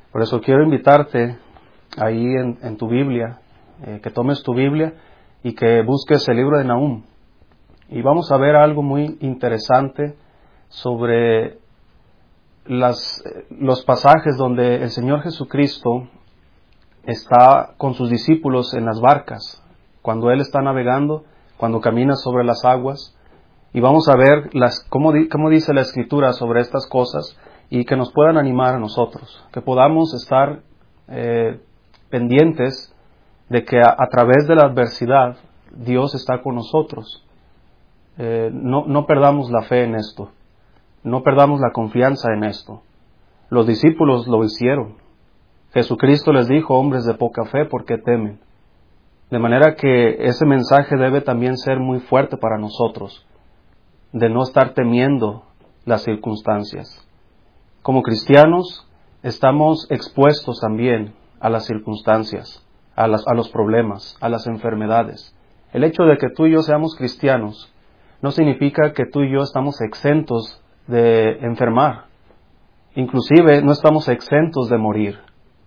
Por eso quiero invitarte ahí en tu Biblia, que tomes tu Biblia y que busques el libro de Nahum. Y vamos a ver algo muy interesante sobre los pasajes donde el Señor Jesucristo está con sus discípulos en las barcas, cuando Él está navegando, cuando camina sobre las aguas. Y vamos a ver cómo dice la Escritura sobre estas cosas y que nos puedan animar a nosotros, que podamos estar pendientes de que a través de la adversidad Dios está con nosotros. No perdamos la fe en esto, no perdamos la confianza en esto. Los discípulos lo hicieron. Jesucristo les dijo: hombres de poca fe, ¿por qué temen? De manera que ese mensaje debe también ser muy fuerte para nosotros, de no estar temiendo las circunstancias. Como cristianos estamos expuestos también a las circunstancias, a los problemas, a las enfermedades. El hecho de que tú y yo seamos cristianos no significa que tú y yo estamos exentos de enfermar. Inclusive no estamos exentos de morir.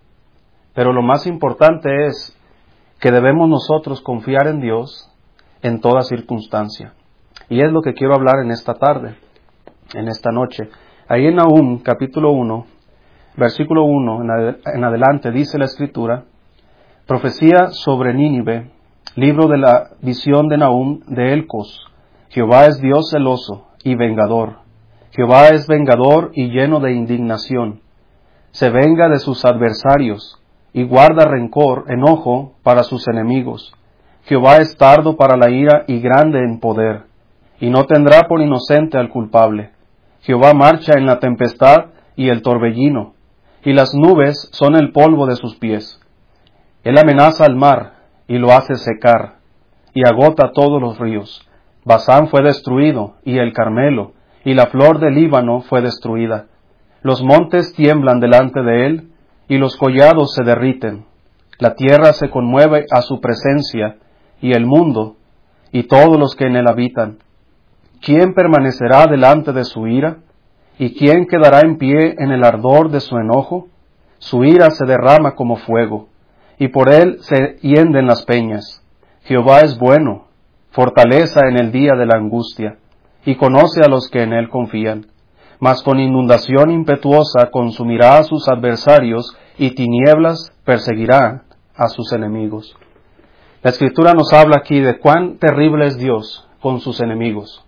Pero lo más importante es que debemos nosotros confiar en Dios en toda circunstancia. Y es lo que quiero hablar en esta tarde, en esta noche. Ahí en Nahum, capítulo 1, versículo 1 en adelante, dice la Escritura: profecía sobre Nínive, libro de la visión de Nahum de Elcos. Jehová es Dios celoso y vengador. Jehová es vengador y lleno de indignación. Se venga de sus adversarios y guarda rencor, enojo para sus enemigos. Jehová es tardo para la ira y grande en poder, y no tendrá por inocente al culpable. Jehová marcha en la tempestad y el torbellino, y las nubes son el polvo de sus pies. Él amenaza al mar y lo hace secar, y agota todos los ríos. Basán fue destruido, y el Carmelo, y la flor del Líbano fue destruida. Los montes tiemblan delante de él, y los collados se derriten. La tierra se conmueve a su presencia, y el mundo, y todos los que en él habitan. ¿Quién permanecerá delante de su ira? ¿Y quién quedará en pie en el ardor de su enojo? Su ira se derrama como fuego, y por él se hienden las peñas. Jehová es bueno, fortaleza en el día de la angustia, y conoce a los que en él confían. Mas con inundación impetuosa consumirá a sus adversarios, y tinieblas perseguirá a sus enemigos. La Escritura nos habla aquí de cuán terrible es Dios con sus enemigos,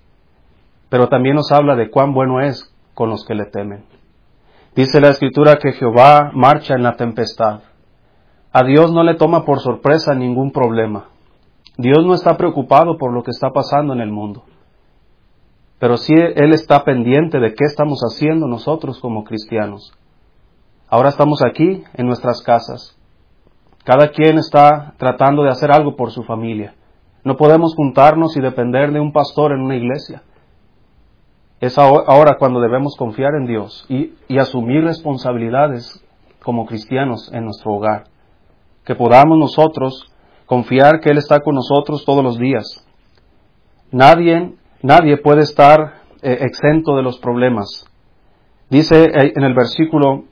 pero también nos habla de cuán bueno es con los que le temen. Dice la Escritura que Jehová marcha en la tempestad. A Dios no le toma por sorpresa ningún problema. Dios no está preocupado por lo que está pasando en el mundo. Pero sí Él está pendiente de qué estamos haciendo nosotros como cristianos. Ahora estamos aquí en nuestras casas. Cada quien está tratando de hacer algo por su familia. No podemos juntarnos y depender de un pastor en una iglesia. Es ahora cuando debemos confiar en Dios y asumir responsabilidades como cristianos en nuestro hogar. Que podamos nosotros confiar que Él está con nosotros todos los días. Nadie puede estar exento de los problemas. Dice en el versículo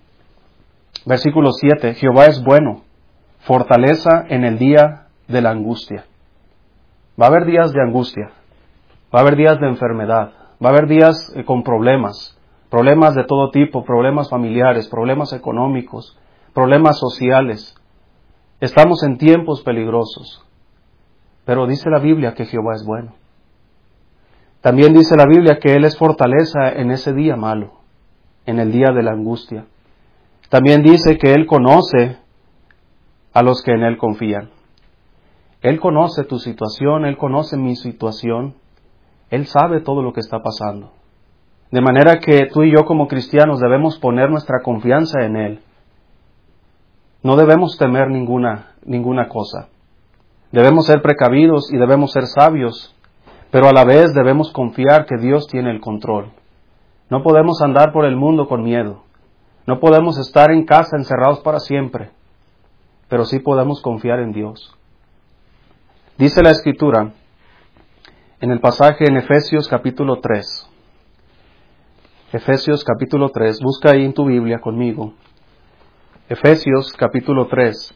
7, Jehová es bueno, fortaleza en el día de la angustia. Va a haber días de angustia, va a haber días de enfermedad, va a haber días con problemas de todo tipo, problemas familiares, problemas económicos, problemas sociales. Estamos en tiempos peligrosos, pero dice la Biblia que Jehová es bueno. También dice la Biblia que Él es fortaleza en ese día malo, en el día de la angustia. También dice que Él conoce a los que en Él confían. Él conoce tu situación, Él conoce mi situación, Él sabe todo lo que está pasando. De manera que tú y yo como cristianos debemos poner nuestra confianza en Él. No debemos temer ninguna cosa. Debemos ser precavidos y debemos ser sabios, pero a la vez debemos confiar que Dios tiene el control. No podemos andar por el mundo con miedo. No podemos estar en casa encerrados para siempre, pero sí podemos confiar en Dios. Dice la Escritura en el pasaje en Efesios capítulo 3. Efesios capítulo 3, busca ahí en tu Biblia conmigo. Efesios capítulo 3.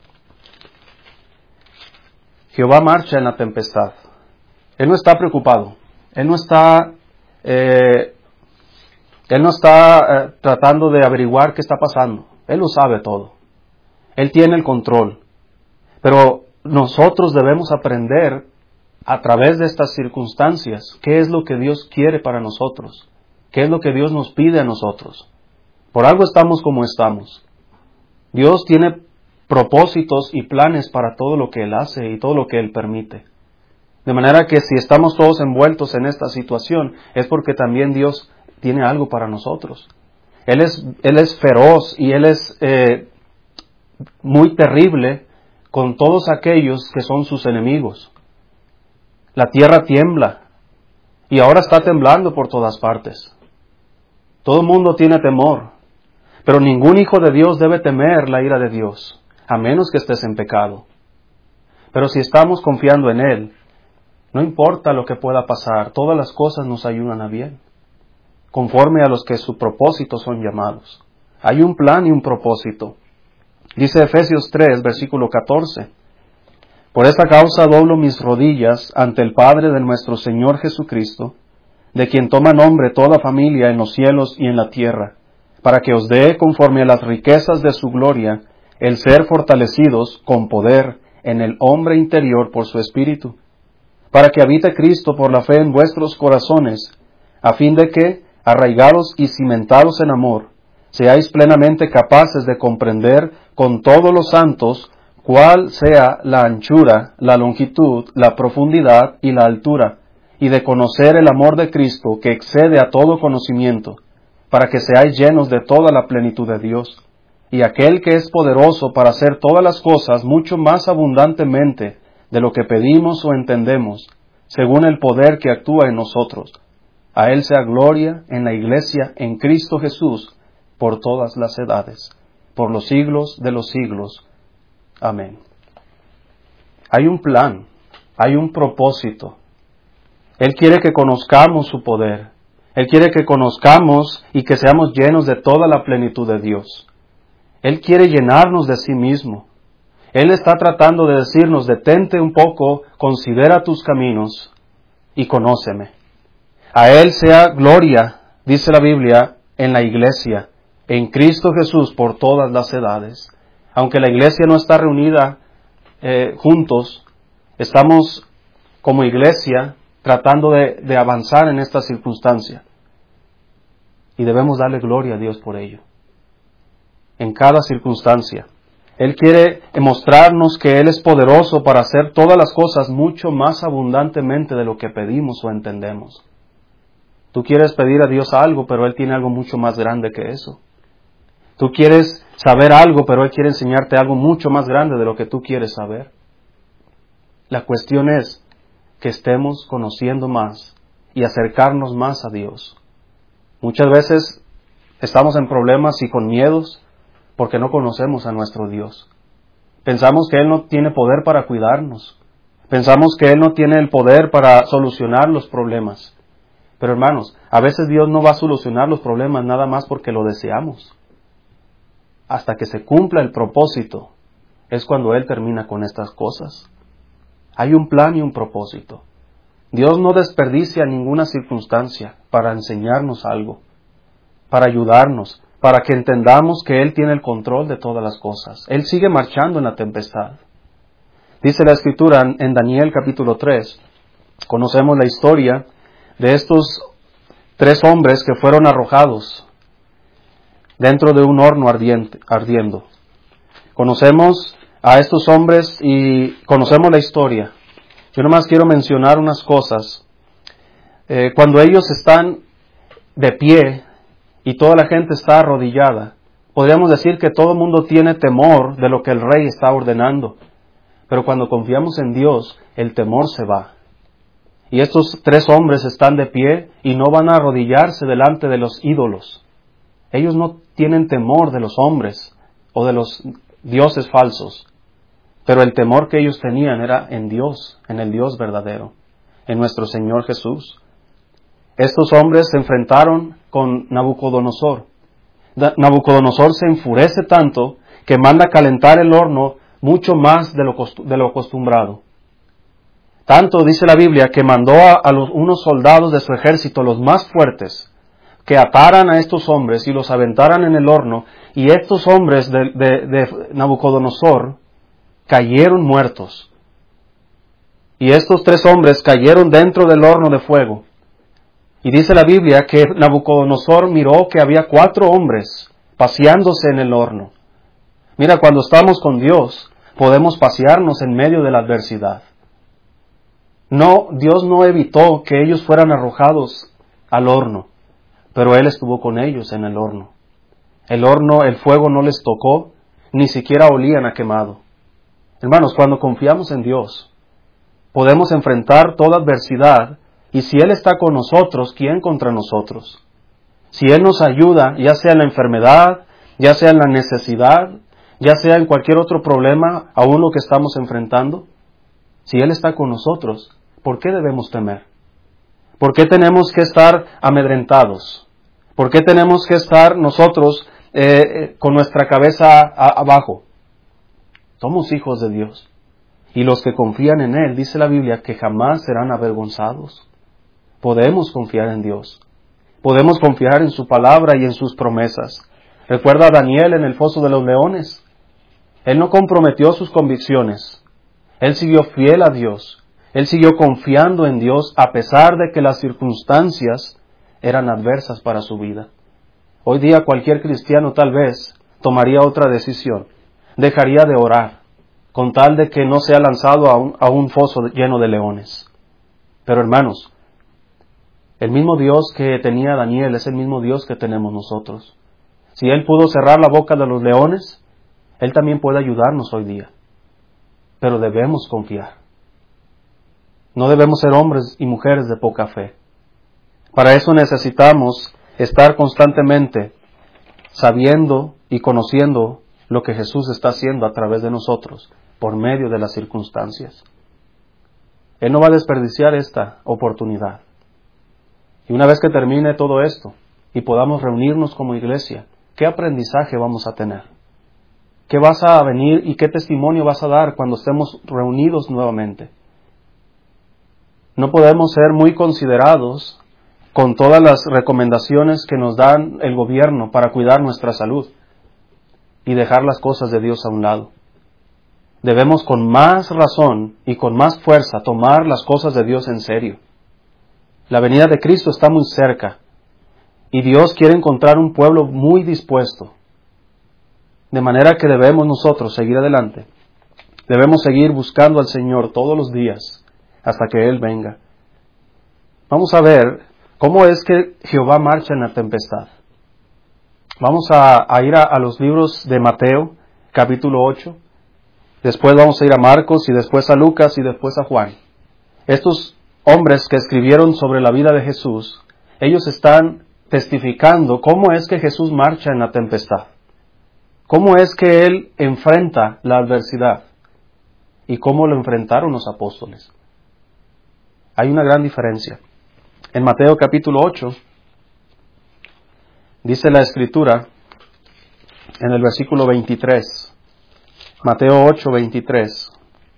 Jehová marcha en la tempestad. Él no está preocupado. Él no está tratando de averiguar qué está pasando. Él lo sabe todo. Él tiene el control. Pero nosotros debemos aprender a través de estas circunstancias qué es lo que Dios quiere para nosotros. Qué es lo que Dios nos pide a nosotros. Por algo estamos como estamos. Dios tiene propósitos y planes para todo lo que Él hace y todo lo que Él permite. De manera que si estamos todos envueltos en esta situación, es porque también Dios tiene algo para nosotros. Él es feroz y Él es muy terrible con todos aquellos que son sus enemigos. La tierra tiembla y ahora está temblando por todas partes. Todo el mundo tiene temor, pero ningún hijo de Dios debe temer la ira de Dios, a menos que estés en pecado. Pero si estamos confiando en Él, no importa lo que pueda pasar, todas las cosas nos ayudan a bien, conforme a los que su propósito son llamados. Hay un plan y un propósito. Dice Efesios 3, versículo 14. Por esta causa doblo mis rodillas ante el Padre de nuestro Señor Jesucristo, de quien toma nombre toda familia en los cielos y en la tierra, para que os dé, conforme a las riquezas de su gloria, el ser fortalecidos con poder en el hombre interior por su Espíritu, para que habite Cristo por la fe en vuestros corazones, a fin de que, arraigados y cimentados en amor, seáis plenamente capaces de comprender con todos los santos cuál sea la anchura, la longitud, la profundidad y la altura, y de conocer el amor de Cristo que excede a todo conocimiento, para que seáis llenos de toda la plenitud de Dios. Y aquel que es poderoso para hacer todas las cosas mucho más abundantemente de lo que pedimos o entendemos, según el poder que actúa en nosotros. A Él sea gloria en la Iglesia, en Cristo Jesús, por todas las edades, por los siglos de los siglos. Amén. Hay un plan, hay un propósito. Él quiere que conozcamos su poder. Él quiere que conozcamos y que seamos llenos de toda la plenitud de Dios. Él quiere llenarnos de sí mismo. Él está tratando de decirnos, detente un poco, considera tus caminos y conóceme. A Él sea gloria, dice la Biblia, en la Iglesia, en Cristo Jesús por todas las edades. Aunque la Iglesia no está reunida juntos, estamos como Iglesia tratando de avanzar en esta circunstancia. Y debemos darle gloria a Dios por ello. En cada circunstancia. Él quiere mostrarnos que Él es poderoso para hacer todas las cosas mucho más abundantemente de lo que pedimos o entendemos. Tú quieres pedir a Dios algo, pero Él tiene algo mucho más grande que eso. Tú quieres saber algo, pero Él quiere enseñarte algo mucho más grande de lo que tú quieres saber. La cuestión es que estemos conociendo más y acercarnos más a Dios. Muchas veces estamos en problemas y con miedos porque no conocemos a nuestro Dios. Pensamos que Él no tiene poder para cuidarnos. Pensamos que Él no tiene el poder para solucionar los problemas. Pero hermanos, a veces Dios no va a solucionar los problemas nada más porque lo deseamos. Hasta que se cumpla el propósito, es cuando Él termina con estas cosas. Hay un plan y un propósito. Dios no desperdicia ninguna circunstancia para enseñarnos algo, para ayudarnos, para que entendamos que Él tiene el control de todas las cosas. Él sigue marchando en la tempestad. Dice la Escritura en Daniel capítulo 3, conocemos la historia de estos 3 hombres que fueron arrojados dentro de un horno ardiendo. Conocemos a estos hombres y conocemos la historia. Yo nomás quiero mencionar unas cosas. Cuando ellos están de pie y toda la gente está arrodillada, podríamos decir que todo el mundo tiene temor de lo que el rey está ordenando. Pero cuando confiamos en Dios, el temor se va. Y estos 3 hombres están de pie y no van a arrodillarse delante de los ídolos. Ellos no tienen temor de los hombres o de los dioses falsos. Pero el temor que ellos tenían era en Dios, en el Dios verdadero, en nuestro Señor Jesús. Estos hombres se enfrentaron con Nabucodonosor. Nabucodonosor se enfurece tanto que manda calentar el horno mucho más de lo acostumbrado. Tanto dice la Biblia que mandó a unos soldados de su ejército, los más fuertes, que ataran a estos hombres y los aventaran en el horno, y estos hombres de Nabucodonosor cayeron muertos. Y estos 3 hombres cayeron dentro del horno de fuego. Y dice la Biblia que Nabucodonosor miró que había 4 hombres paseándose en el horno. Mira, cuando estamos con Dios, podemos pasearnos en medio de la adversidad. No, Dios no evitó que ellos fueran arrojados al horno, pero Él estuvo con ellos en el horno. El horno, el fuego no les tocó, ni siquiera olían a quemado. Hermanos, cuando confiamos en Dios, podemos enfrentar toda adversidad, y si Él está con nosotros, ¿quién contra nosotros? Si Él nos ayuda, ya sea en la enfermedad, ya sea en la necesidad, ya sea en cualquier otro problema, aún lo que estamos enfrentando, si Él está con nosotros, ¿por qué debemos temer? ¿Por qué tenemos que estar amedrentados? ¿Por qué tenemos que estar nosotros con nuestra cabeza abajo? Somos hijos de Dios. Y los que confían en Él, dice la Biblia, que jamás serán avergonzados. Podemos confiar en Dios. Podemos confiar en su palabra y en sus promesas. Recuerda a Daniel en el foso de los leones. Él no comprometió sus convicciones. Él siguió fiel a Dios. Él siguió confiando en Dios a pesar de que las circunstancias eran adversas para su vida. Hoy día cualquier cristiano tal vez tomaría otra decisión. Dejaría de orar con tal de que no sea lanzado a un foso lleno de leones. Pero hermanos, el mismo Dios que tenía Daniel es el mismo Dios que tenemos nosotros. Si Él pudo cerrar la boca de los leones, Él también puede ayudarnos hoy día. Pero debemos confiar. No debemos ser hombres y mujeres de poca fe. Para eso necesitamos estar constantemente sabiendo y conociendo lo que Jesús está haciendo a través de nosotros, por medio de las circunstancias. Él no va a desperdiciar esta oportunidad. Y una vez que termine todo esto y podamos reunirnos como iglesia, ¿qué aprendizaje vamos a tener? ¿Qué vas a venir y qué testimonio vas a dar cuando estemos reunidos nuevamente? No podemos ser muy considerados con todas las recomendaciones que nos dan el gobierno para cuidar nuestra salud y dejar las cosas de Dios a un lado. Debemos con más razón y con más fuerza tomar las cosas de Dios en serio. La venida de Cristo está muy cerca y Dios quiere encontrar un pueblo muy dispuesto. De manera que debemos nosotros seguir adelante. Debemos seguir buscando al Señor todos los días hasta que Él venga. Vamos a ver cómo es que Jehová marcha en la tempestad. Vamos a ir a los libros de Mateo, capítulo 8. Después vamos a ir a Marcos y después a Lucas y después a Juan. Estos hombres que escribieron sobre la vida de Jesús, ellos están testificando cómo es que Jesús marcha en la tempestad. Cómo es que Él enfrenta la adversidad y cómo lo enfrentaron los apóstoles. Hay una gran diferencia. En Mateo capítulo 8, dice la Escritura, en el versículo 23, Mateo 8, 23,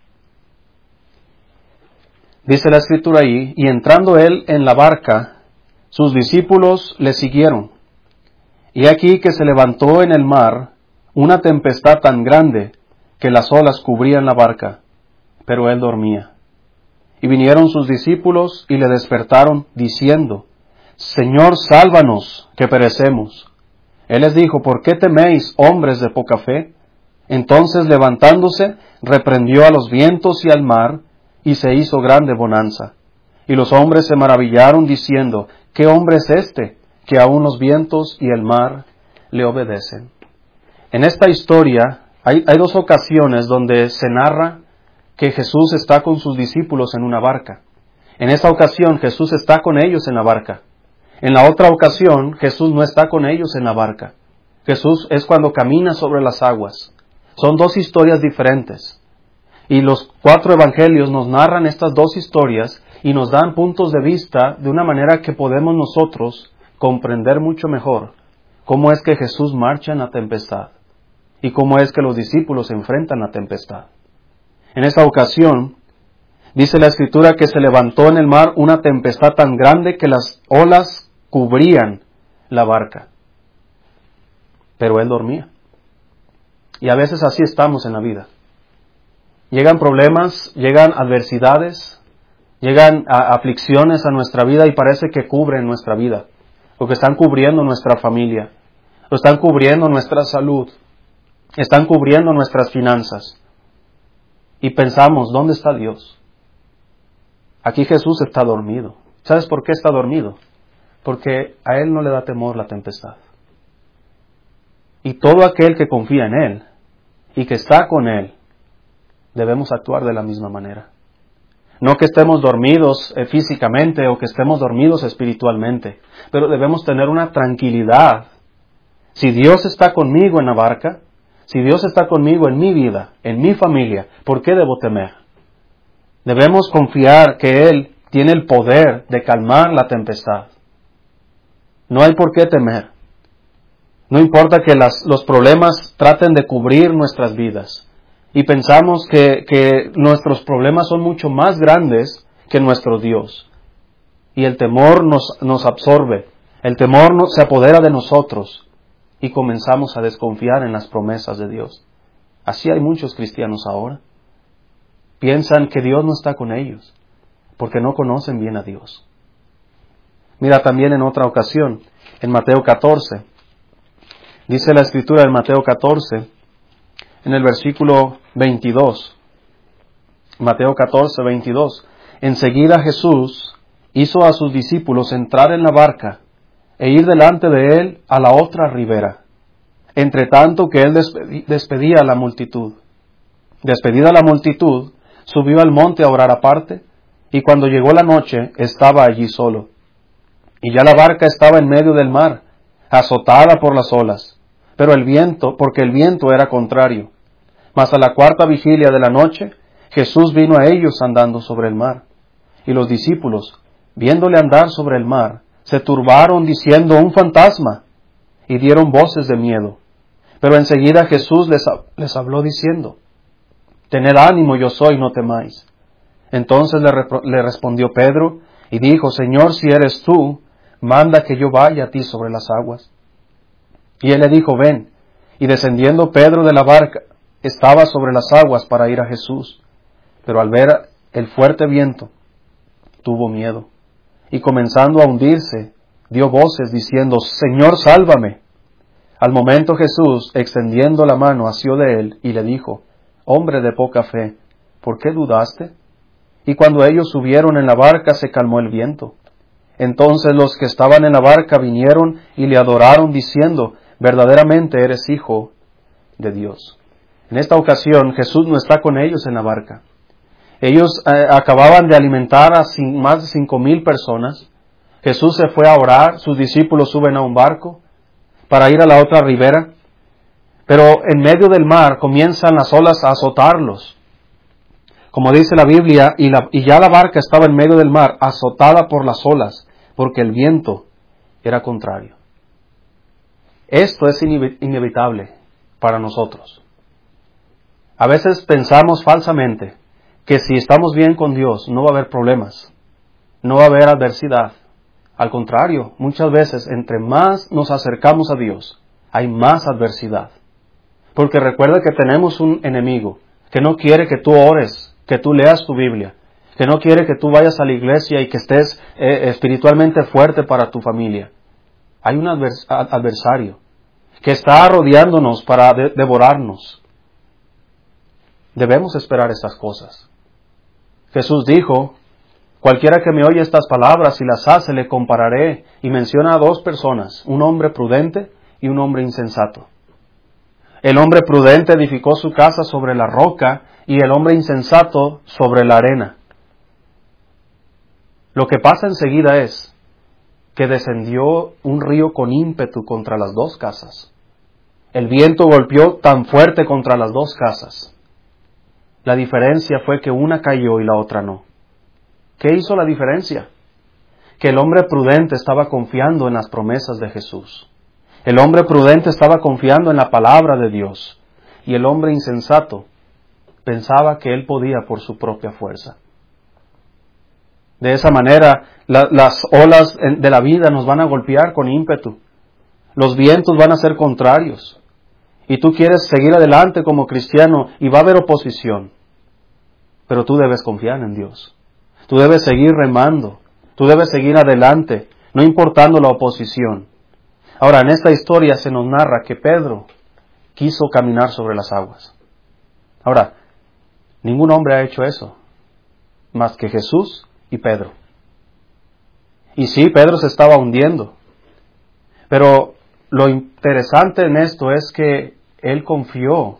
dice la Escritura ahí, y entrando Él en la barca, sus discípulos le siguieron. Y aquí que se levantó en el mar una tempestad tan grande que las olas cubrían la barca, pero Él dormía. Y vinieron sus discípulos y le despertaron, diciendo, Señor, sálvanos, que perecemos. Él les dijo, ¿por qué teméis, hombres de poca fe? Entonces, levantándose, reprendió a los vientos y al mar, y se hizo grande bonanza. Y los hombres se maravillaron, diciendo, ¿qué hombre es este, que aun los vientos y el mar le obedecen? En esta historia hay 2 ocasiones donde se narra que Jesús está con sus discípulos en una barca. En esta ocasión Jesús está con ellos en la barca. En la otra ocasión Jesús no está con ellos en la barca. Jesús es cuando camina sobre las aguas. Son 2 historias diferentes. Y los 4 evangelios nos narran estas 2 historias y nos dan puntos de vista de una manera que podemos nosotros comprender mucho mejor cómo es que Jesús marcha en la tempestad y cómo es que los discípulos enfrentan la tempestad. En esta ocasión, dice la Escritura que se levantó en el mar una tempestad tan grande que las olas cubrían la barca. Pero él dormía. Y a veces así estamos en la vida. Llegan problemas, llegan adversidades, llegan aflicciones a nuestra vida y parece que cubren nuestra vida, o que están cubriendo nuestra familia, o están cubriendo nuestra salud, están cubriendo nuestras finanzas. Y pensamos, ¿dónde está Dios? Aquí Jesús está dormido. ¿Sabes por qué está dormido? Porque a Él no le da temor la tempestad. Y todo aquel que confía en Él y que está con Él, debemos actuar de la misma manera. No que estemos dormidos físicamente o que estemos dormidos espiritualmente, pero debemos tener una tranquilidad. Si Dios está conmigo en la barca, si Dios está conmigo en mi vida, en mi familia, ¿por qué debo temer? Debemos confiar que Él tiene el poder de calmar la tempestad. No hay por qué temer. No importa que los problemas traten de cubrir nuestras vidas. Y pensamos que nuestros problemas son mucho más grandes que nuestro Dios. Y el temor nos absorbe. El temor se apodera de nosotros. Y comenzamos a desconfiar en las promesas de Dios. Así hay muchos cristianos ahora. Piensan que Dios no está con ellos, porque no conocen bien a Dios. Mira también en otra ocasión, en Mateo 14, dice la Escritura en Mateo 14, en el versículo 22, Mateo 14, 22, enseguida Jesús hizo a sus discípulos entrar en la barca e ir delante de él a la otra ribera, entre tanto que él despedía a la multitud. Despedida la multitud, subió al monte a orar aparte, y cuando llegó la noche, estaba allí solo. Y ya la barca estaba en medio del mar, azotada por las olas, porque el viento era contrario. Mas a la cuarta vigilia de la noche, Jesús vino a ellos andando sobre el mar. Y los discípulos, viéndole andar sobre el mar, se turbaron diciendo, un fantasma, y dieron voces de miedo. Pero enseguida Jesús les habló diciendo, tened ánimo, yo soy, no temáis. Entonces le respondió Pedro y dijo, Señor, si eres tú, manda que yo vaya a ti sobre las aguas. Y él le dijo, ven. Y descendiendo Pedro de la barca, estaba sobre las aguas para ir a Jesús. Pero al ver el fuerte viento, tuvo miedo. Y comenzando a hundirse, dio voces diciendo, Señor, sálvame. Al momento Jesús, extendiendo la mano, asió de él y le dijo, hombre de poca fe, ¿por qué dudaste? Y cuando ellos subieron en la barca se calmó el viento. Entonces los que estaban en la barca vinieron y le adoraron diciendo, verdaderamente eres Hijo de Dios. En esta ocasión Jesús no está con ellos en la barca. Ellos acababan de alimentar a más de 5,000 personas. Jesús se fue a orar, sus discípulos suben a un barco para ir a la otra ribera. Pero en medio del mar comienzan las olas a azotarlos. Como dice la Biblia, y ya la barca estaba en medio del mar, azotada por las olas, porque el viento era contrario. Esto es inevitable para nosotros. A veces pensamos falsamente que si estamos bien con Dios no va a haber problemas, no va a haber adversidad. Al contrario, muchas veces entre más nos acercamos a Dios, hay más adversidad. Porque recuerda que tenemos un enemigo que no quiere que tú ores, que tú leas tu Biblia, que no quiere que tú vayas a la iglesia y que estés espiritualmente fuerte para tu familia. Hay un adversario que está rodeándonos para devorarnos. Debemos esperar estas cosas. Jesús dijo, cualquiera que me oye estas palabras y las hace, le compararé, y menciona a 2 personas, un hombre prudente y un hombre insensato. El hombre prudente edificó su casa sobre la roca y el hombre insensato sobre la arena. Lo que pasa enseguida es que descendió un río con ímpetu contra las 2 casas. El viento golpeó tan fuerte contra las 2 casas. La diferencia fue que una cayó y la otra no. ¿Qué hizo la diferencia? Que el hombre prudente estaba confiando en las promesas de Jesús. El hombre prudente estaba confiando en la palabra de Dios. y el hombre insensato pensaba que él podía por su propia fuerza. De esa manera, las olas de la vida nos van a golpear con ímpetu. Los vientos van a ser contrarios. Y tú quieres seguir adelante como cristiano y va a haber oposición. Pero tú debes confiar en Dios. Tú debes seguir remando. Tú debes seguir adelante, no importando la oposición. Ahora, en esta historia se nos narra que Pedro quiso caminar sobre las aguas. Ahora, ningún hombre ha hecho eso, más que Jesús y Pedro. Y sí, Pedro se estaba hundiendo. Pero lo interesante en esto es que él confió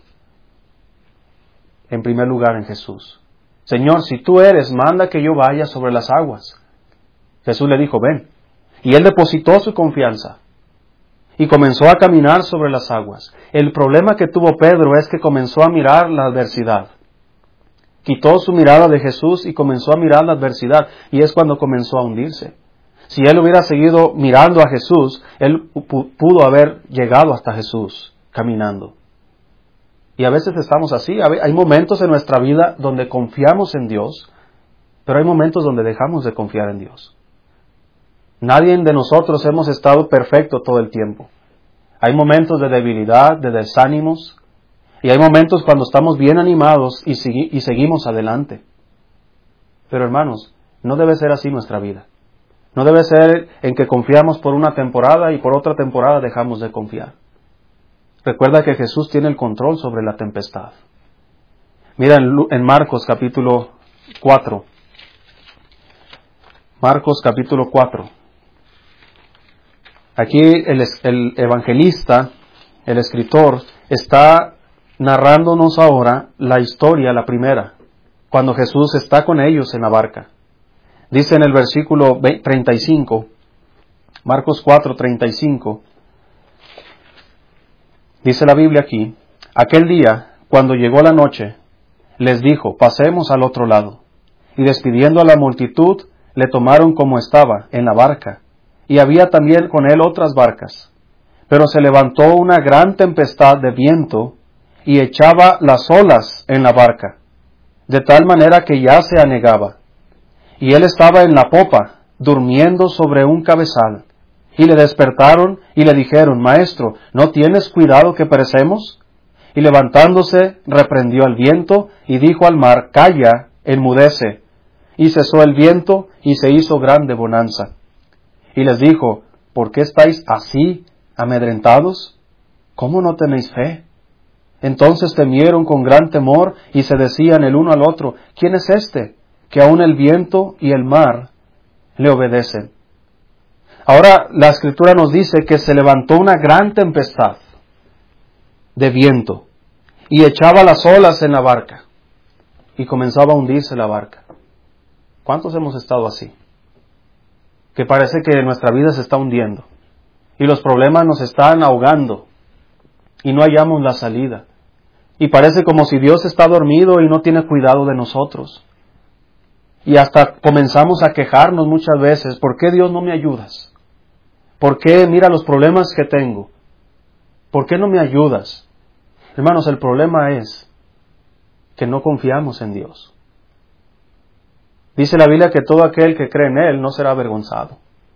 en primer lugar en Jesús. Señor, si tú eres, manda que yo vaya sobre las aguas. Jesús le dijo, ven. Y él depositó su confianza y comenzó a caminar sobre las aguas. El problema que tuvo Pedro es que comenzó a mirar la adversidad. Quitó su mirada de Jesús y comenzó a mirar la adversidad, y es cuando comenzó a hundirse. Si él hubiera seguido mirando a Jesús, él pudo haber llegado hasta Jesús caminando. Y a veces estamos así. Hay momentos en nuestra vida donde confiamos en Dios, pero hay momentos donde dejamos de confiar en Dios. Nadie de nosotros hemos estado perfecto todo el tiempo. Hay momentos de debilidad, de desánimos, y hay momentos cuando estamos bien animados y seguimos adelante. Pero hermanos, no debe ser así nuestra vida. No debe ser en que confiamos por una temporada y por otra temporada dejamos de confiar. Recuerda que Jesús tiene el control sobre la tempestad. Mira en Marcos capítulo 4. Marcos capítulo 4. Aquí el evangelista, el escritor, está narrándonos ahora la historia, la primera, cuando Jesús está con ellos en la barca. Dice en el versículo 35, Marcos 4, 35, dice la Biblia aquí, aquel día, cuando llegó la noche, les dijo, pasemos al otro lado. Y despidiendo a la multitud, le tomaron como estaba, en la barca, y había también con él otras barcas. Pero se levantó una gran tempestad de viento, y echaba las olas en la barca, de tal manera que ya se anegaba. Y él estaba en la popa, durmiendo sobre un cabezal. Y le despertaron y le dijeron, Maestro, ¿no tienes cuidado que perecemos? Y levantándose, reprendió al viento y dijo al mar, Calla, enmudece. Y cesó el viento y se hizo grande bonanza. Y les dijo, ¿por qué estáis así amedrentados? ¿Cómo no tenéis fe? Entonces temieron con gran temor y se decían el uno al otro, ¿quién es este, que aun el viento y el mar le obedecen? Ahora la Escritura nos dice que se levantó una gran tempestad de viento y echaba las olas en la barca y comenzaba a hundirse la barca. ¿Cuántos hemos estado así? Que parece que nuestra vida se está hundiendo y los problemas nos están ahogando y no hallamos la salida. Y parece como si Dios está dormido y no tiene cuidado de nosotros. Y hasta comenzamos a quejarnos muchas veces, ¿por qué Dios no me ayudas? ¿Por qué mira los problemas que tengo? ¿Por qué no me ayudas? Hermanos, el problema es que no confiamos en Dios. Dice la Biblia que todo aquel que cree en Él no será avergonzado.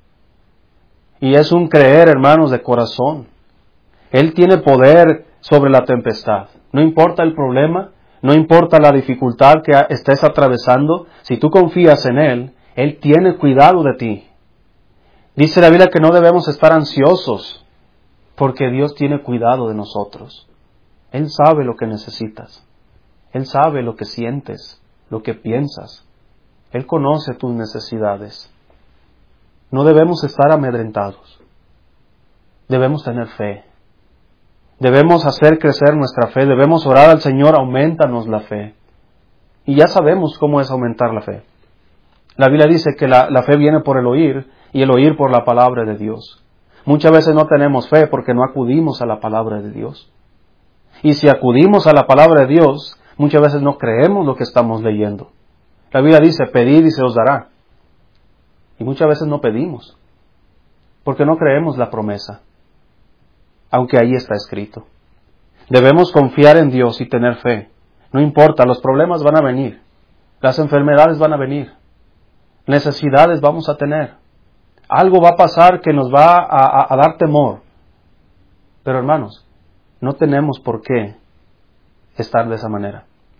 Y es un creer, hermanos, de corazón. Él tiene poder sobre la tempestad. No importa el problema, no importa la dificultad que estés atravesando, si tú confías en Él, Él tiene cuidado de ti. Dice la Biblia que no debemos estar ansiosos, porque Dios tiene cuidado de nosotros. Él sabe lo que necesitas. Él sabe lo que sientes, lo que piensas. Él conoce tus necesidades. No debemos estar amedrentados. Debemos tener fe. Debemos hacer crecer nuestra fe. Debemos orar al Señor, aumentanos la fe. Y ya sabemos cómo es aumentar la fe. La Biblia dice que la fe viene por el oír y el oír por la palabra de Dios. Muchas veces no tenemos fe porque no acudimos a la palabra de Dios. Y si acudimos a la palabra de Dios, muchas veces no creemos lo que estamos leyendo. La Biblia dice, pedid y se os dará. Y muchas veces no pedimos, porque no creemos la promesa, aunque ahí está escrito. Debemos confiar en Dios y tener fe. No importa, los problemas van a venir, las enfermedades van a venir, necesidades vamos a tener. Algo va a pasar que nos va a dar temor. Pero hermanos, no tenemos por qué estar de esa manera.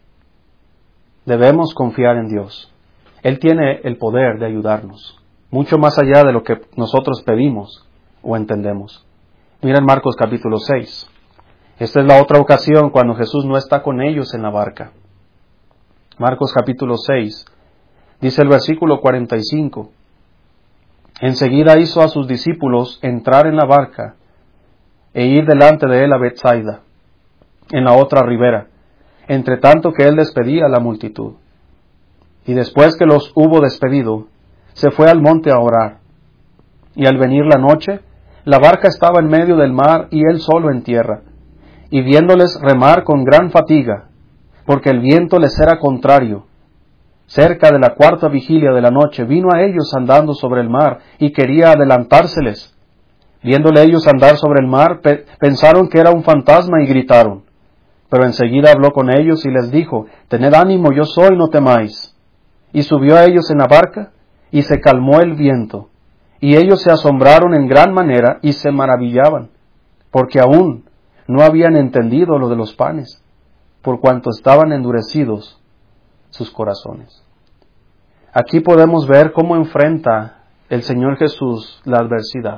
Debemos confiar en Dios. Él tiene el poder de ayudarnos, mucho más allá de lo que nosotros pedimos o entendemos. Miren Marcos capítulo 6. Esta es la otra ocasión cuando Jesús no está con ellos en la barca. Marcos capítulo 6, dice el versículo 45. Enseguida hizo a sus discípulos entrar en la barca e ir delante de él a Betsaida, en la otra ribera, entre tanto que él despedía a la multitud. Y después que los hubo despedido, se fue al monte a orar. Y al venir la noche, la barca estaba en medio del mar y él solo en tierra. Y viéndoles remar con gran fatiga, porque el viento les era contrario, cerca de la cuarta vigilia de la noche, vino a ellos andando sobre el mar y quería adelantárseles. Viéndole ellos andar sobre el mar, pensaron que era un fantasma y gritaron. Pero enseguida habló con ellos y les dijo, tened ánimo, yo soy, no temáis. Y subió a ellos en la barca y se calmó el viento. Y ellos se asombraron en gran manera y se maravillaban, porque aún no habían entendido lo de los panes, por cuanto estaban endurecidos sus corazones. Aquí podemos ver cómo enfrenta el Señor Jesús la adversidad.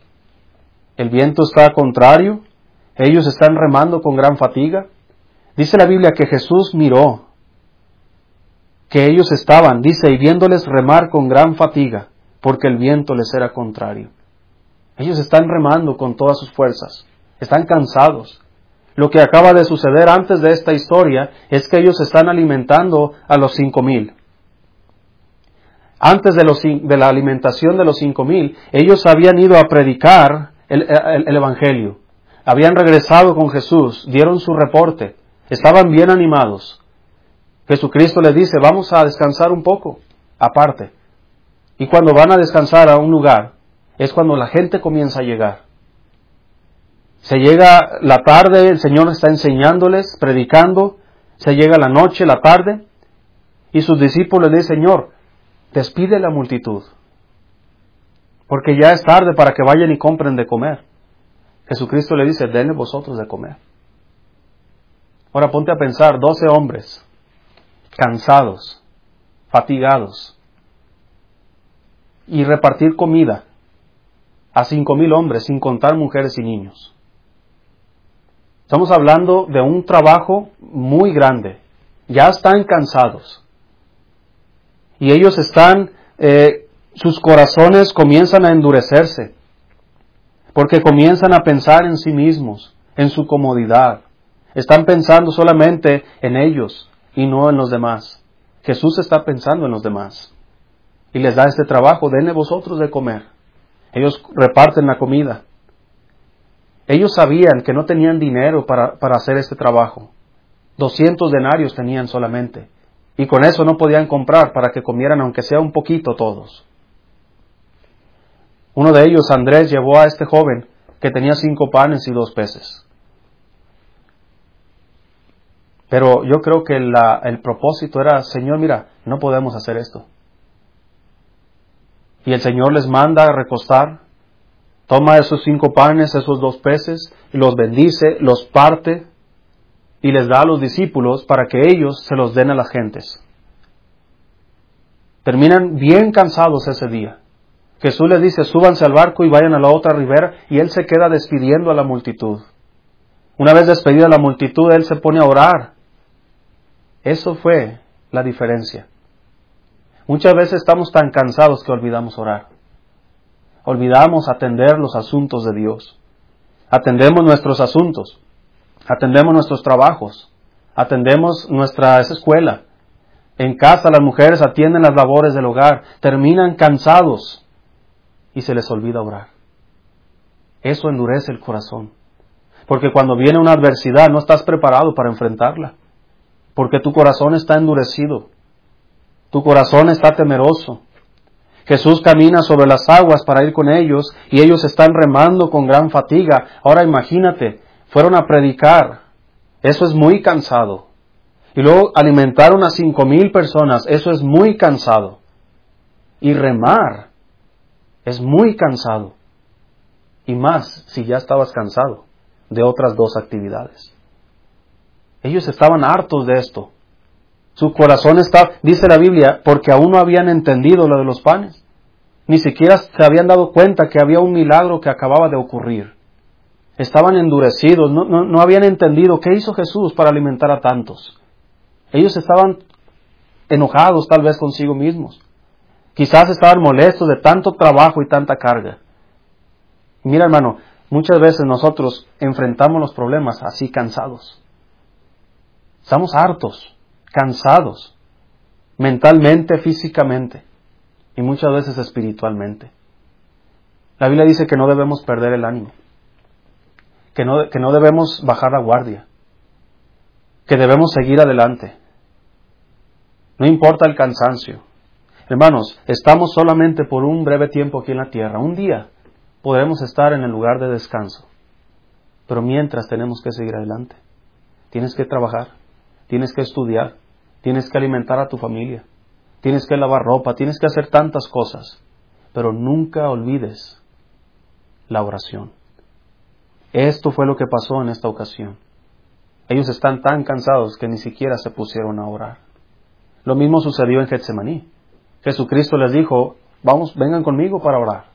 El viento está contrario, ellos están remando con gran fatiga. Dice la Biblia que Jesús miró que ellos estaban, dice, y viéndoles remar con gran fatiga, porque el viento les era contrario. Ellos están remando con todas sus fuerzas, están cansados. Lo que acaba de suceder antes de esta historia es que ellos están alimentando a los 5,000. Antes de la alimentación de los 5,000, ellos habían ido a predicar el Evangelio. Habían regresado con Jesús, dieron su reporte, estaban bien animados. Jesucristo les dice, vamos a descansar un poco, aparte. Y cuando van a descansar a un lugar, es cuando la gente comienza a llegar. Se llega la tarde, el Señor está enseñándoles, predicando, se llega la noche, la tarde, y sus discípulos le dicen, Señor, despide la multitud, porque ya es tarde para que vayan y compren de comer. Jesucristo le dice, denle vosotros de comer. Ahora ponte a pensar, 12 hombres, cansados, fatigados, y repartir comida a 5,000 hombres, sin contar mujeres y niños. Estamos hablando de un trabajo muy grande. Ya están cansados. Y ellos están, sus corazones comienzan a endurecerse, porque comienzan a pensar en sí mismos, en su comodidad. Están pensando solamente en ellos y no en los demás. Jesús está pensando en los demás. Y les da este trabajo, denle vosotros de comer. Ellos reparten la comida. Ellos sabían que no tenían dinero para hacer este trabajo. 200 denarios tenían solamente. Y con eso no podían comprar para que comieran aunque sea un poquito todos. Uno de ellos, Andrés, llevó a este joven que tenía 5 panes y 2 peces. Pero yo creo que el propósito era, Señor, mira, no podemos hacer esto. Y el Señor les manda a recostar, toma esos 5 panes, esos 2 peces, y los bendice, los parte, y les da a los discípulos para que ellos se los den a las gentes. Terminan bien cansados ese día. Jesús les dice, súbanse al barco y vayan a la otra ribera, y Él se queda despidiendo a la multitud. Una vez despedida la multitud, Él se pone a orar. Eso fue la diferencia. Muchas veces estamos tan cansados que olvidamos orar. Olvidamos atender los asuntos de Dios. Atendemos nuestros asuntos. Atendemos nuestros trabajos. Atendemos nuestra escuela. En casa las mujeres atienden las labores del hogar. Terminan cansados y se les olvida orar. Eso endurece el corazón. Porque cuando viene una adversidad no estás preparado para enfrentarla. Porque tu corazón está endurecido. Tu corazón está temeroso. Jesús camina sobre las aguas para ir con ellos y ellos están remando con gran fatiga. Ahora imagínate, fueron a predicar Eso es muy cansado. Y luego alimentaron a 5,000 personas. Eso es muy cansado. Y remar es muy cansado. Y más si ya estabas cansado de otras 2 actividades. Ellos estaban hartos de esto. Su corazón estaba, dice la Biblia, porque aún no habían entendido lo de los panes. Ni siquiera se habían dado cuenta que había un milagro que acababa de ocurrir. Estaban endurecidos, no habían entendido qué hizo Jesús para alimentar a tantos. Ellos estaban enojados tal vez consigo mismos. Quizás estaban molestos de tanto trabajo y tanta carga. Mira, hermano, muchas veces nosotros enfrentamos los problemas así cansados. Estamos hartos, cansados, mentalmente, físicamente y muchas veces espiritualmente. La Biblia dice que no debemos perder el ánimo, que no debemos bajar la guardia, que debemos seguir adelante. No importa el cansancio. Hermanos, estamos solamente por un breve tiempo aquí en la tierra. Un día podremos estar en el lugar de descanso. Pero mientras tenemos que seguir adelante. Tienes que trabajar, tienes que estudiar, tienes que alimentar a tu familia, tienes que lavar ropa, tienes que hacer tantas cosas. Pero nunca olvides la oración. Esto fue lo que pasó en esta ocasión. Ellos están tan cansados que ni siquiera se pusieron a orar. Lo mismo sucedió en Getsemaní. Jesucristo les dijo, vengan conmigo para orar.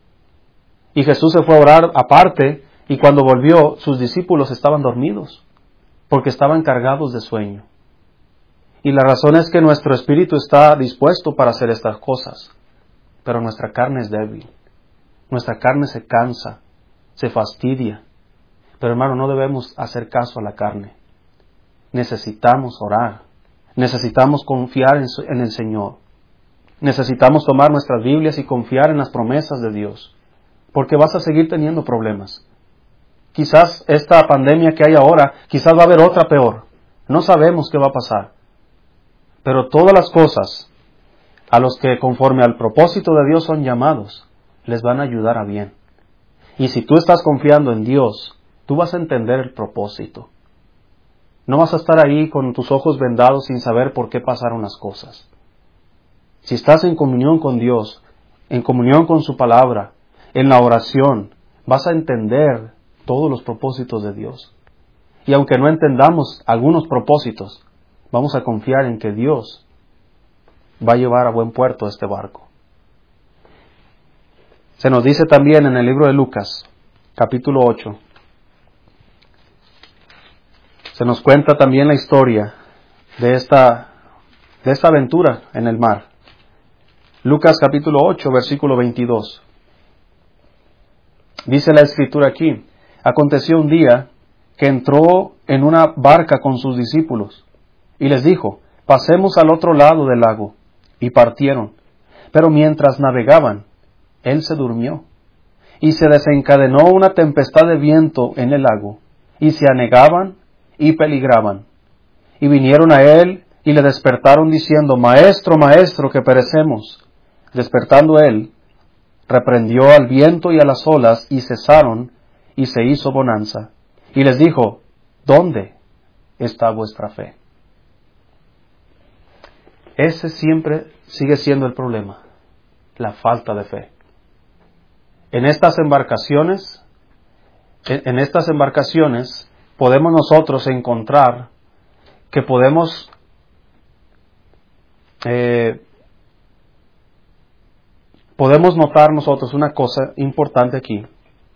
Y Jesús se fue a orar aparte, y cuando volvió, sus discípulos estaban dormidos, porque estaban cargados de sueño. Y la razón es que nuestro espíritu está dispuesto para hacer estas cosas, pero nuestra carne es débil. Nuestra carne se cansa, se fastidia. Pero hermano, no debemos hacer caso a la carne. Necesitamos orar. Necesitamos confiar en el Señor. Necesitamos tomar nuestras Biblias y confiar en las promesas de Dios. Porque vas a seguir teniendo problemas. Quizás esta pandemia que hay ahora, quizás va a haber otra peor. No sabemos qué va a pasar. Pero todas las cosas a los que conforme al propósito de Dios son llamados, les van a ayudar a bien. Y si tú estás confiando en Dios, tú vas a entender el propósito. No vas a estar ahí con tus ojos vendados sin saber por qué pasaron las cosas. Si estás en comunión con Dios, en comunión con su palabra, en la oración, vas a entender todos los propósitos de Dios. Y aunque no entendamos algunos propósitos, vamos a confiar en que Dios va a llevar a buen puerto este barco. Se nos dice también en el libro de Lucas, capítulo 8, se nos cuenta también la historia de esta aventura en el mar. Lucas capítulo 8, versículo 22. Dice la escritura aquí, aconteció un día que entró en una barca con sus discípulos y les dijo, pasemos al otro lado del lago. Y partieron. Pero mientras navegaban, él se durmió. Y se desencadenó una tempestad de viento en el lago, y se anegaban y peligraban. Y vinieron a él y le despertaron diciendo, Maestro, Maestro, que perecemos. Despertando él, reprendió al viento y a las olas, y cesaron, y se hizo bonanza. Y les dijo, ¿dónde está vuestra fe? Ese siempre sigue siendo el problema, la falta de fe. En estas embarcaciones podemos nosotros encontrar que podemos notar nosotros una cosa importante aquí.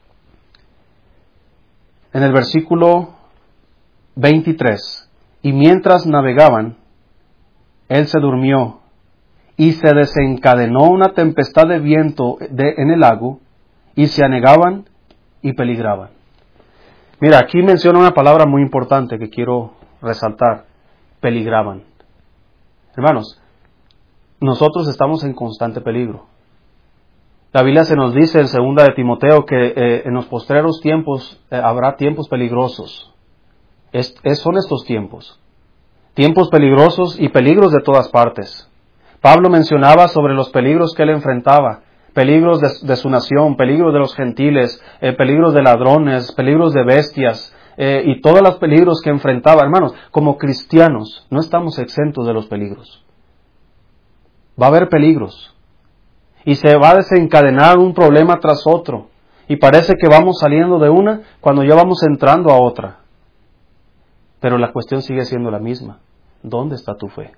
En el versículo 23, y mientras navegaban, él se durmió, y se desencadenó una tempestad de viento en el lago, y se anegaban y peligraban. Mira, aquí menciona una palabra muy importante que quiero resaltar, peligraban. Hermanos, nosotros estamos en constante peligro. La Biblia se nos dice en 2 de Timoteo que en los postreros tiempos habrá tiempos peligrosos. Son estos tiempos. Tiempos peligrosos y peligros de todas partes. Pablo mencionaba sobre los peligros que él enfrentaba, peligros de su nación, peligros de los gentiles, peligros de ladrones, peligros de bestias, y todos los peligros que enfrentaba. Hermanos, como cristianos no estamos exentos de los peligros. Va a haber peligros. Y se va a desencadenar un problema tras otro. Y parece que vamos saliendo de una cuando ya vamos entrando a otra. Pero la cuestión sigue siendo la misma. ¿Dónde está tu fe?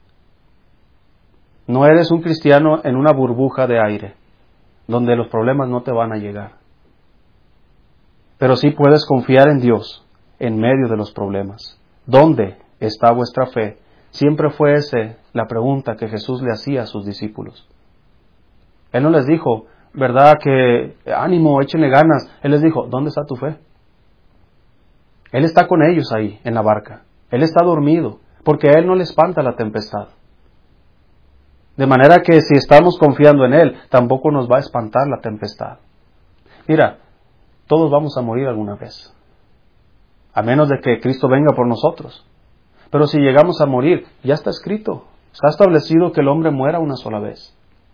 No eres un cristiano en una burbuja de aire, donde los problemas no te van a llegar. Pero sí puedes confiar en Dios en medio de los problemas. ¿Dónde está vuestra fe? Siempre fue esa la pregunta que Jesús le hacía a sus discípulos. Él no les dijo, ¿verdad? Que ánimo, échenle ganas. Él les dijo, ¿dónde está tu fe? Él está con ellos ahí, en la barca. Él está dormido, porque a Él no le espanta la tempestad. De manera que si estamos confiando en Él, tampoco nos va a espantar la tempestad. Mira, todos vamos a morir alguna vez. A menos de que Cristo venga por nosotros. Pero si llegamos a morir, ya está escrito. Está establecido que el hombre muera una sola vez.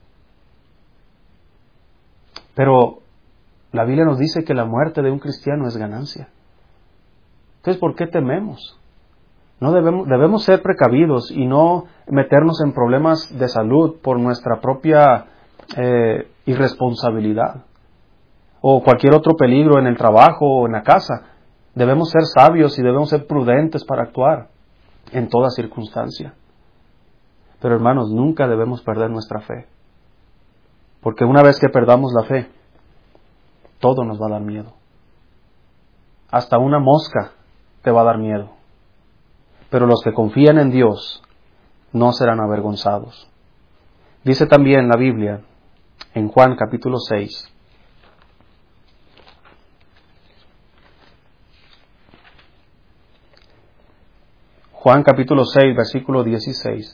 Pero la Biblia nos dice que la muerte de un cristiano es ganancia. Entonces, ¿por qué tememos? No debemos ser precavidos y no meternos en problemas de salud por nuestra propia irresponsabilidad o cualquier otro peligro en el trabajo o en la casa. Debemos ser sabios y debemos ser prudentes para actuar en toda circunstancia. Pero hermanos, nunca debemos perder nuestra fe, porque una vez que perdamos la fe, todo nos va a dar miedo. Hasta una mosca te va a dar miedo. Pero los que confían en Dios no serán avergonzados. Dice también la Biblia en Juan capítulo 6. Juan capítulo 6, versículo 16.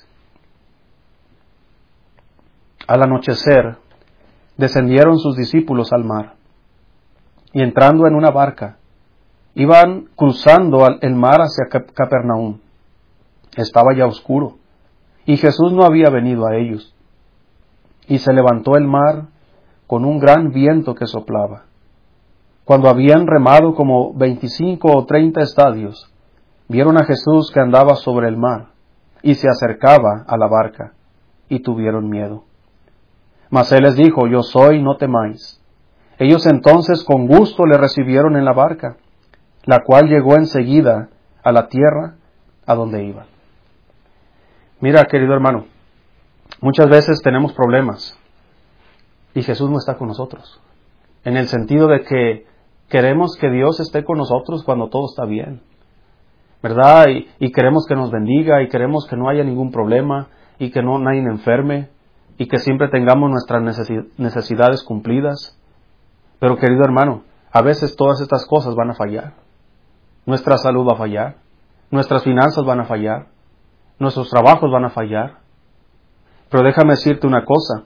Al anochecer, descendieron sus discípulos al mar, y entrando en una barca, iban cruzando el mar hacia Capernaum. Estaba ya oscuro, y Jesús no había venido a ellos. Y se levantó el mar con un gran viento que soplaba. Cuando habían remado como 25 o 30 estadios, vieron a Jesús que andaba sobre el mar, y se acercaba a la barca, y tuvieron miedo. Mas él les dijo, yo soy, no temáis. Ellos entonces con gusto le recibieron en la barca, la cual llegó enseguida a la tierra a donde iba. Mira, querido hermano, muchas veces tenemos problemas y Jesús no está con nosotros, en el sentido de que queremos que Dios esté con nosotros cuando todo está bien, ¿verdad? Y queremos que nos bendiga y queremos que no haya ningún problema y que no nadie enferme y que siempre tengamos nuestras necesidades cumplidas. Pero querido hermano, a veces todas estas cosas van a fallar. Nuestra salud va a fallar, nuestras finanzas van a fallar, nuestros trabajos van a fallar. Pero déjame decirte una cosa.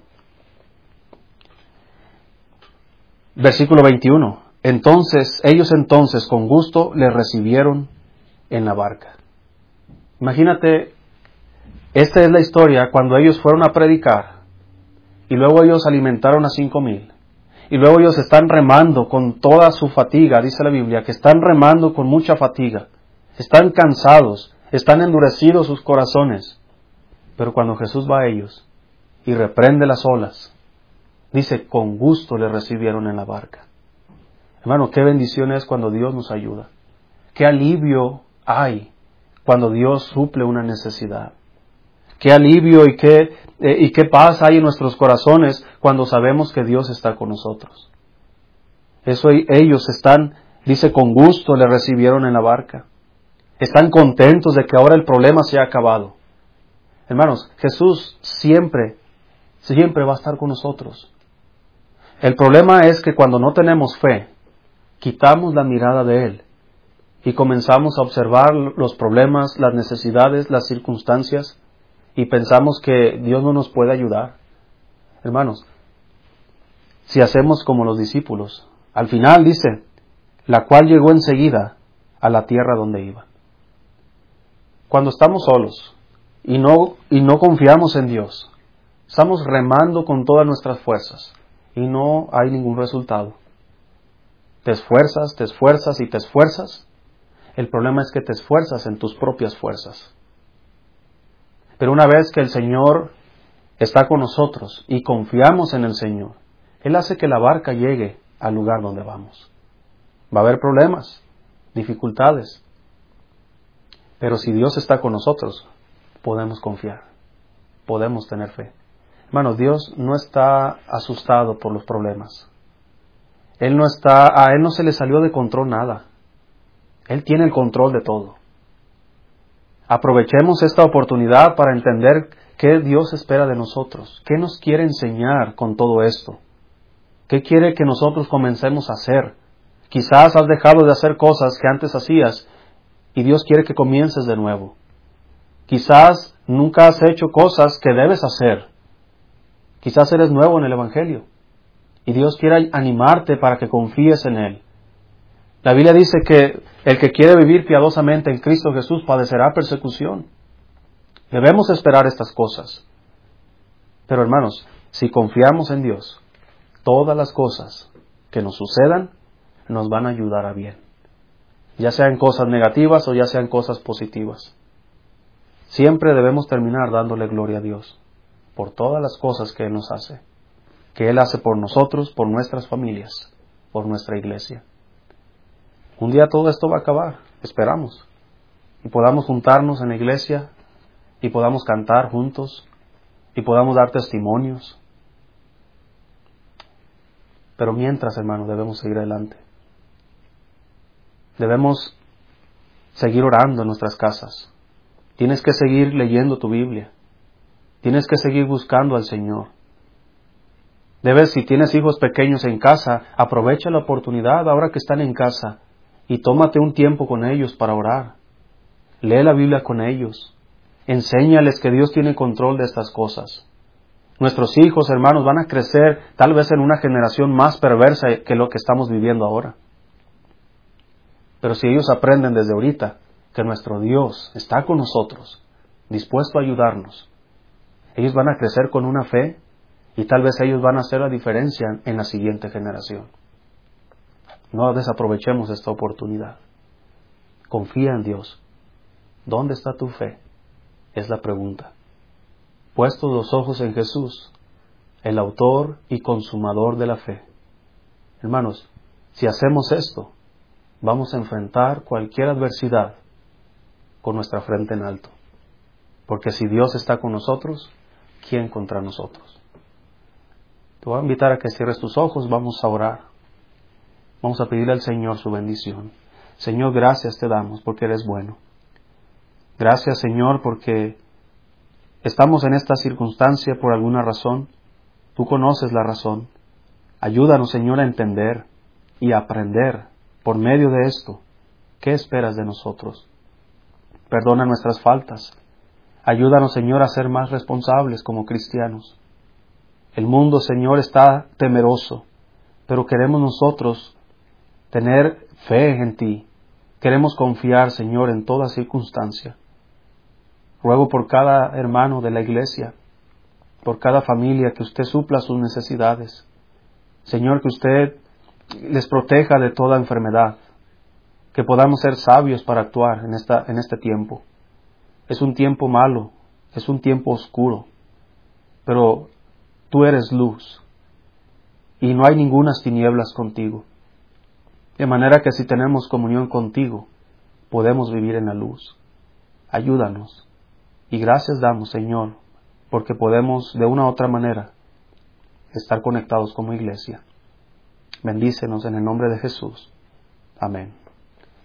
Versículo 21. Ellos entonces con gusto le recibieron en la barca. Imagínate, esta es la historia cuando ellos fueron a predicar y luego ellos alimentaron a 5,000. Y luego ellos están remando con toda su fatiga, dice la Biblia, que están remando con mucha fatiga. Están cansados, están endurecidos sus corazones. Pero cuando Jesús va a ellos y reprende las olas, dice, con gusto le recibieron en la barca. Hermano, qué bendición es cuando Dios nos ayuda. Qué alivio hay cuando Dios suple una necesidad. Qué alivio y qué paz hay en nuestros corazones cuando sabemos que Dios está con nosotros. Eso ellos están, dice, con gusto le recibieron en la barca. Están contentos de que ahora el problema se ha acabado. Hermanos, Jesús siempre va a estar con nosotros. El problema es que cuando no tenemos fe, quitamos la mirada de Él y comenzamos a observar los problemas, las necesidades, las circunstancias, y pensamos que Dios no nos puede ayudar. Hermanos, si hacemos como los discípulos, al final dice, la cual llegó enseguida a la tierra donde iba. Cuando estamos solos y no confiamos en Dios, estamos remando con todas nuestras fuerzas y no hay ningún resultado. Te esfuerzas y te esfuerzas El problema es que te esfuerzas en tus propias fuerzas. Pero una vez que el Señor está con nosotros y confiamos en el Señor, Él hace que la barca llegue al lugar donde vamos. Va a haber problemas, dificultades, pero si Dios está con nosotros, podemos confiar, podemos tener fe. Hermanos, Dios no está asustado por los problemas. A Él no se le salió de control nada. Él tiene el control de todo. Aprovechemos esta oportunidad para entender qué Dios espera de nosotros, qué nos quiere enseñar con todo esto, qué quiere que nosotros comencemos a hacer. Quizás has dejado de hacer cosas que antes hacías y Dios quiere que comiences de nuevo. Quizás nunca has hecho cosas que debes hacer. Quizás eres nuevo en el Evangelio y Dios quiere animarte para que confíes en Él. La Biblia dice que el que quiere vivir piadosamente en Cristo Jesús padecerá persecución. Debemos esperar estas cosas. Pero hermanos, si confiamos en Dios, todas las cosas que nos sucedan nos van a ayudar a bien. Ya sean cosas negativas o ya sean cosas positivas. Siempre debemos terminar dándole gloria a Dios por todas las cosas que Él nos hace. Que Él hace por nosotros, por nuestras familias, por nuestra iglesia. Un día todo esto va a acabar, esperamos. Y podamos juntarnos en la iglesia y podamos cantar juntos y podamos dar testimonios. Pero mientras, hermanos, debemos seguir adelante. Debemos seguir orando en nuestras casas. Tienes que seguir leyendo tu Biblia. Tienes que seguir buscando al Señor. Si tienes hijos pequeños en casa, aprovecha la oportunidad ahora que están en casa y tómate un tiempo con ellos para orar. Lee la Biblia con ellos. Enséñales que Dios tiene control de estas cosas. Nuestros hijos, hermanos, van a crecer tal vez en una generación más perversa que lo que estamos viviendo ahora. Pero si ellos aprenden desde ahorita que nuestro Dios está con nosotros, dispuesto a ayudarnos, ellos van a crecer con una fe y tal vez ellos van a hacer la diferencia en la siguiente generación. No desaprovechemos esta oportunidad. Confía en Dios. ¿Dónde está tu fe? Es la pregunta. Puestos los ojos en Jesús, el autor y consumador de la fe. Hermanos, si hacemos esto, vamos a enfrentar cualquier adversidad con nuestra frente en alto. Porque si Dios está con nosotros, ¿quién contra nosotros? Te voy a invitar a que cierres tus ojos, vamos a orar. Vamos a pedirle al Señor su bendición. Señor, gracias te damos porque eres bueno. Gracias, Señor, porque estamos en esta circunstancia por alguna razón. Tú conoces la razón. Ayúdanos, Señor, a entender y a aprender por medio de esto. ¿Qué esperas de nosotros? Perdona nuestras faltas. Ayúdanos, Señor, a ser más responsables como cristianos. El mundo, Señor, está temeroso, pero queremos nosotros tener fe en ti. Queremos confiar, Señor, en toda circunstancia. Ruego por cada hermano de la iglesia, por cada familia, que usted supla sus necesidades. Señor, que usted les proteja de toda enfermedad, que podamos ser sabios para actuar en este tiempo. Es un tiempo malo, es un tiempo oscuro, pero tú eres luz y no hay ningunas tinieblas contigo. De manera que si tenemos comunión contigo, podemos vivir en la luz. Ayúdanos. Y gracias damos, Señor, porque podemos de una u otra manera estar conectados como iglesia. Bendícenos en el nombre de Jesús. Amén.